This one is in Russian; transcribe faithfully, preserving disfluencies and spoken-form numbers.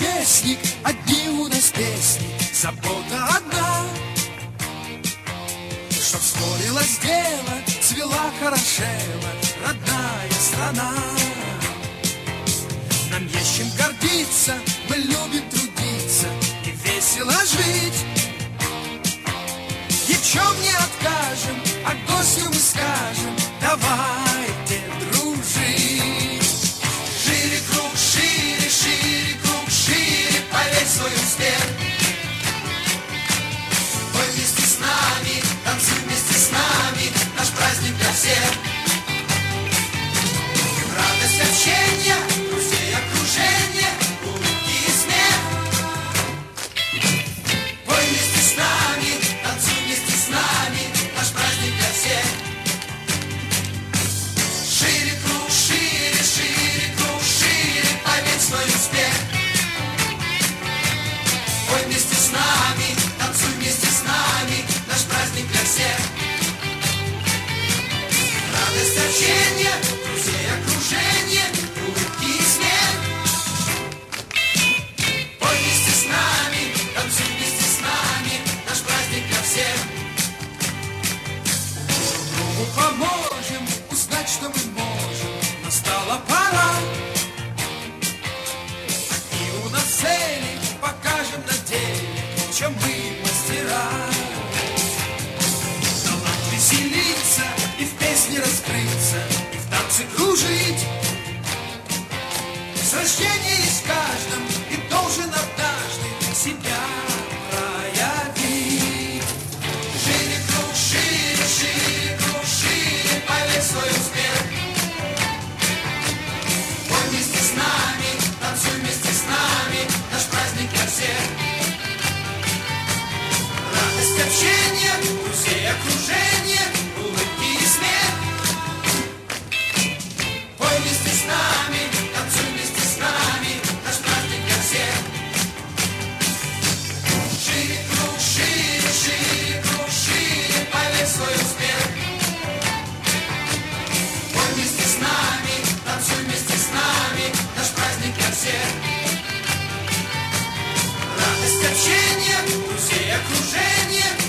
ровесник, одни у нас песни, забота одна. Чтоб спорилось дело, цвела, хорошела родная страна. Нам есть чем гордиться, мы любим трудиться и весело жить. Ни в чем не откажем, а гостю мы скажем: давайте дружить. Шире круг, шире, шире круг, шире, поверь в свой успех. Пой вместе с нами, танцуй вместе с нами, наш праздник для всех. Радость общения, друзей окружения, улыбки и смех. Пой вместе с нами, танцуй вместе с нами, наш праздник для всех. Шире круг, шире, шире круг, шире, поверь в свой успех. Пой вместе с нами, танцуй вместе с нами, наш праздник для всех. Радость общения, друзей окружения, улыбки и смех. Пой вместе с нами, танцуй вместе с нами, наш праздник для всех. Друг другу поможем узнать, что мы можем, настала пора. Какие у нас цели, покажем на деле, в чем мы мастера. Талант веселиться и в песне раскрыться, и в танце кружить. С рождения есть в каждом, и должен однажды себя проявить. Шире круг, шире, шире круг, шире, поверь в свой успех. Пой вместе с нами, танцуй вместе с нами, наш праздник для всех. Радость общения, друзей окружения, улыбки и смех. Пой вместе с нами, танцуй вместе с нами, наш праздник для всех. Шире круг, шире, шире круг, шире, поверь в свой успех. Пой вместе с нами, танцуй вместе с нами, наш праздник для всех. Радость общения, друзей окружения,